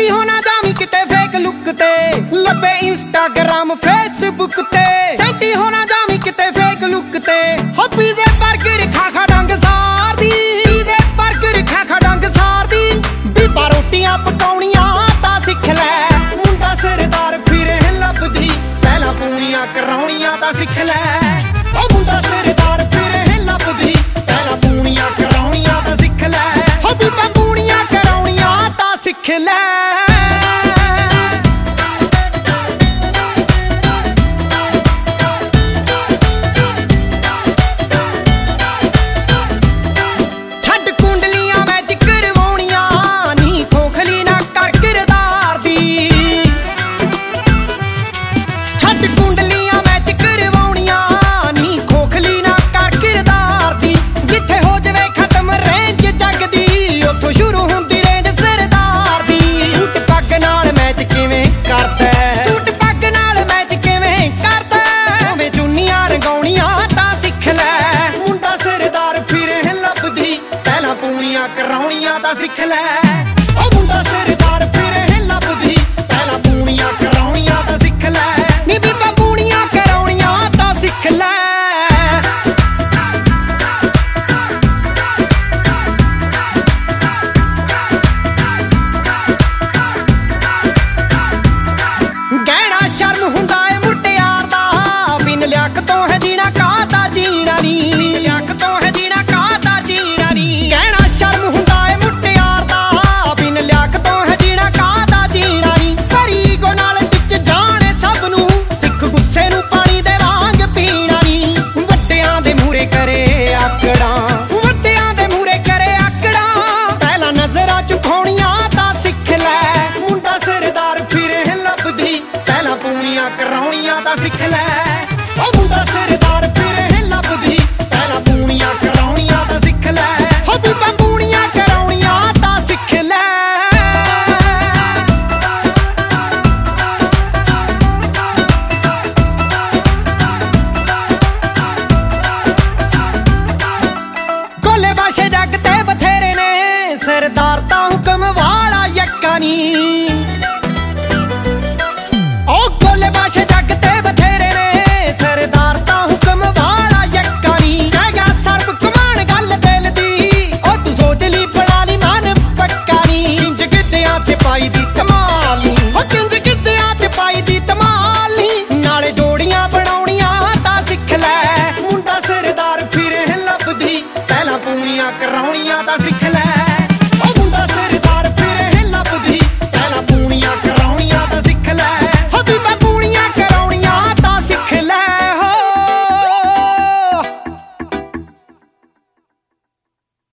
ਸੈਂਟੀ ਹੋ ਨਾ ਜਾਵੀਂ ਕਿਤੇ ਫੇਕ ਲੁੱਕ ਤੇ ਲੱਭੇ ਇੰਸਟਾਗ੍ਰਾਮ ਫੇਸਬੁੱਕ ਤੇ ਸੈਂਟੀ ਹੋ ਨਾ ਜਾਵੀਂ ਕਿਤੇ ਫੇਕ ਲੁੱਕ ਤੇ ਹੋ ਪੀਜ਼ੇ ਬਰਗਰ ਖਾ ਖਾ ਡੰਗ ਸਾਰਦੀ ਪੀਜ਼ੇ ਬਰਗਰ ਖਾ ਖਾ ਡੰਗ ਸਾਰਦੀ ਬੀਬਾ ਰੋਟੀਆਂ ਪਕਾਉਣੀਆਂ ਤਾਂ ਸਿੱਖ ਲੈ ਮੁੰਡਾ ਸਰਦਾਰ ਫਿਰੇ ਲੱਭਦੀ ਪਹਿਲਾਂ ਪੂਣੀਆਂ ਕਰਾਉਣੀਆਂ ਤਾਂ ਸਿੱਖ ਲੈ ਉਹ ਮੁੰਡਾ ਸਰਦਾਰ ਫਿਰੇ ਲੱਭਦੀ ਪਹਿਲਾਂ ਪੂਣੀਆਂ ਕਰਾਉਣੀਆਂ ਤਾਂ ਸਿੱਖ ਲੈ ਹੋ ਬੀਬਾ ਪੂਣੀਆਂ ਕਰਾਉਣੀਆਂ ਤਾਂ ਸਿੱਖ ਲੈ ਕਰਾਉਣੀਆਂ ਤਾਂ ਸਿੱਖ ਲੈ ਉਹ ਮੁੰਡਾ ਸਰਦਾਰ ਫਿਰੇ ਲੱਭਦੀ ਪਹਿਲਾਂ ਪੂਣੀਆਂ ਕਰਾਉਣੀਆਂ ਤਾਂ ਸਿੱਖ ਲੈ ਨੀ ਬੀਬਾ ਪੂਣੀਆਂ ਕਰਾਉਣੀਆਂ ਤਾਂ ਸਿੱਖ ਲੈ ਗਹਿਣਾ ਸ਼ਰਮ ਹੁੰਦਾ ਏ ਮੁਟਿਆਰ ਦਾ ਬਿਨ ਲਿਆਕ ਤੋਂ ਹੈ ਜੀਣਾ ਕਾਹਦਾ ਜੀਣਾ ਨੀ ਲਿਆਕ ਤੋਂ ਹੈ ਜੀਣਾ ਕਾਹਦਾ ਜੀਣਾ ਨੀ ਗਹਿਣਾ ਸ਼ਰਮ ਹੁੰਦਾ ਏ ਮੁਟਿਆਰ ਦਾ ਬਿਨ ਲਿਆਕ ਤੋਂ ਹੈ ਜੀਣਾ ਕਾਹਦਾ ਜੀਣਾ ਨੀ ਭਰੀ ਗੋ ਨਾਲ ਵਿੱਚ ਜਾਣੇ ਸਭ ਨੂੰ ਸਿੱਖ ਗੁੱਸੇ ਨੂੰ ਪਾਣੀ ਦੇ ਵਾਂਗ ਪੀਣਾ ਨੀ ਵੱਡਿਆਂ ਦੇ ਮੂਹਰੇ ਕਰੇ ਆਕੜਾਂ ਵੱਡਿਆਂ ਦੇ ਮੂਹਰੇ ਕਰੇ ਆਕੜਾਂ ਪਹਿਲਾਂ ਨਜ਼ਰਾਂ ਝੁਕਾਉਣੀਆਂ ਤਾਂ ਸਿੱਖ ਲੈ ਮੁੰਡਾ ਸਰਦਾਰ ਫਿਰੇ ਲੱਭਦੀ ਪਹਿਲਾਂ ਪੂਣੀਆਂ ਕਰਾਉਣੀਆਂ ਤਾਂ ਸਿੱਖ ਲੈ ਉਹ ਮੁੰਡਾ ਸਰਦਾਰ ਫਿਰੇ ਲੱਭਦੀ ਪਹਿਲਾਂ ਪੂਣੀਆਂ ਕਰਾਉਣੀਆਂ ਤਾਂ ਸਿੱਖ ਲੈ ਹੋ ਬੀਬਾ ਪੂਣੀਆਂ ਕਰਾਉਣੀਆਂ ਤਾਂ ਸਿੱਖ ਲੈ ਗੋਲੇ ਬਾਸ਼ੇ ਜੱਗ ਤੇ ਬਥੇਰੇ ਨੇ ਸਰਦਾਰ ਤਾਂ ਹੁਕਮ ਵਾਲਾ ਯੱਕਾ ਨੀ